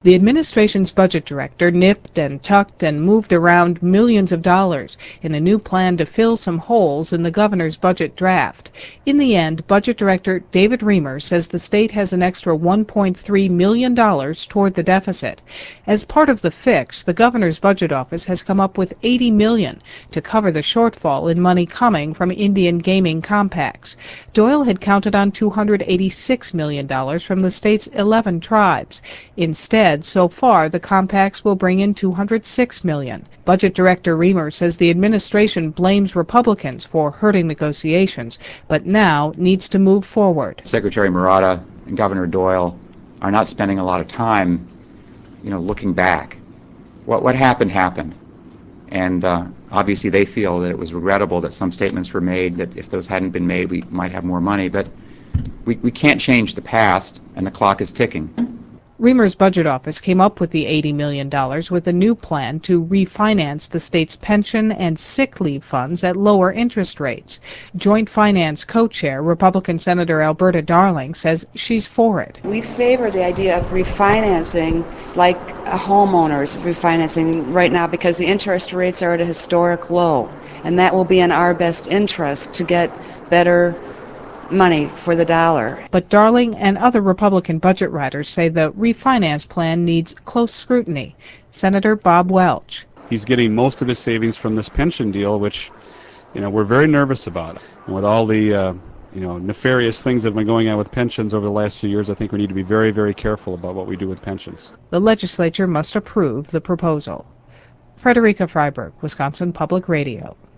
The administration's budget director nipped and tucked and moved around millions of dollars in a new plan to fill some holes in the governor's budget draft. In the end, Budget Director David Reamer says the state has an extra $1.3 million toward the deficit. As part of the fix, the governor's budget office has come up with $80 million to cover the shortfall in money coming from Indian gaming compacts. Doyle had counted on $286 million from the state's 11 tribes. Instead, so far, the compacts will bring in $206 million. Budget Director Reamer says the administration blames Republicans for hurting negotiations, but now needs to move forward. Secretary Marotta and Governor Doyle are not spending a lot of time, looking back. What happened happened. And obviously they feel that it was regrettable that some statements were made, that if those hadn't been made, we might have more money. But we can't change the past, and the clock is ticking. Reamer's budget office came up with the $80 million with a new plan to refinance the state's pension and sick leave funds at lower interest rates. Joint Finance co-chair, Republican Senator Alberta Darling, says she's for it. We favor the idea of refinancing like a homeowner's refinancing right now because the interest rates are at a historic low, and that will be in our best interest to get better money for the dollar. But Darling and other Republican budget writers say the refinance plan needs close scrutiny. Senator Bob Welch. He's getting most of his savings from this pension deal, which, we're very nervous about. And with all the, nefarious things that have been going on with pensions over the last few years, I think we need to be very, very careful about what we do with pensions. The legislature must approve the proposal. Frederica Freiberg, Wisconsin Public Radio.